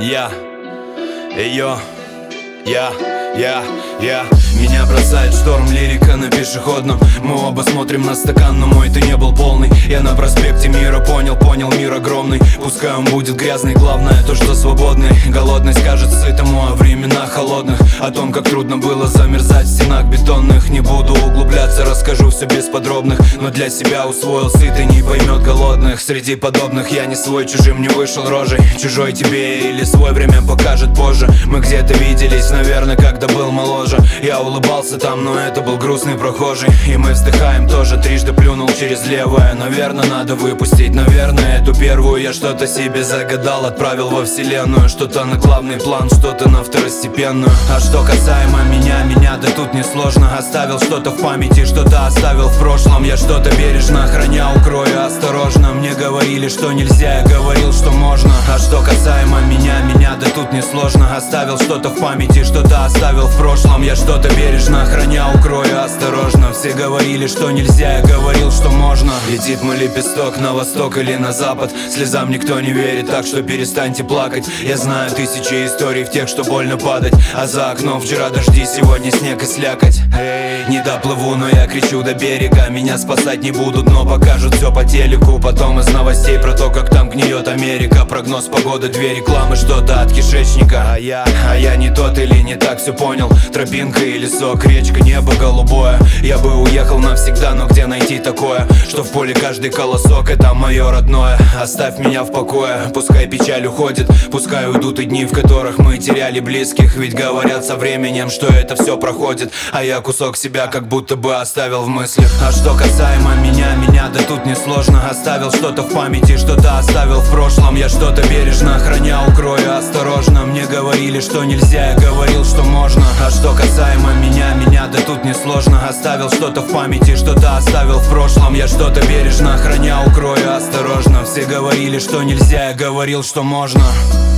Я, ее, я. Меня бросает шторм, лирика на пешеходном. Мы оба смотрим на стакан, но мой ты не был полный. Я на проспекте мира понял, мир огромный. Пускай он будет грязный, главное то, что свободный. Голодный скажет сытому о временах холодных, о том, как трудно было замерзать в стенах бетонных. Не буду углубляться, расскажу все без подробных, но для себя усвоил сытый не поймет голодных. Среди подобных я не свой, чужим не вышел рожей. Чужой тебе или свой время покажет позже. Мы где-то виделись, наверное, когда был моложе. Я улыбался там, но это был грустный прохожий. И мы вздыхаем тоже, трижды плюнул через левое. Наверное, надо выпустить, наверное, эту первую. Я что-то себе загадал, отправил во вселенную. Что-то на главный план, что-то на второстепенную. А что касаемо меня да тут несложно. Оставил что-то в памяти, что-то оставил в прошлом. Я что-то бережно храня, укрою осторожно. Мне говорили, что нельзя, я говорил, что можно. А что касаемо меня да тут несложно. Оставил что-то в памяти, что-то оставил в прошлом. Я что-то бережно храня, укрою осторожно. Все говорили, что нельзя, я говорил, что можно. Летит мой лепесток на восток или на запад. Слезам никто не верит, так что перестаньте плакать. Я знаю тысячи историй в тех, что больно падать. А за окном вчера дожди, сегодня снег и слякоть. Не доплыву, но я кричу до берега. Меня спасать не будут, но покажут все по телеку. Потом из новостей про то, как там гниет Америка. Прогноз погоды, две рекламы, что-то от кишечника. А я не тот или не так все понял. Тропинка или сок, речка, небо голубое. Я бы уехал навсегда, но где найти такое? Что в поле каждый колосок, это мое родное. Оставь меня в покое, пускай печаль уходит. Пускай уйдут и дни, в которых мы теряли близких. Ведь говорят со временем, что это все проходит. А я кусок себя как будто бы оставил в мыслях. А что касаемо меня да тут несложно. Оставил что-то в памяти, что-то оставил в прошлом. Я что-то бережно храня, укрою осторожно. Мне говорили, что нельзя, я говорил, что можно. А что касаемо меня да тут несложно. Оставил что-то в памяти, что-то оставил в прошлом. Я что-то бережно храня, укрою осторожно. Все говорили, что нельзя, я говорил, что можно.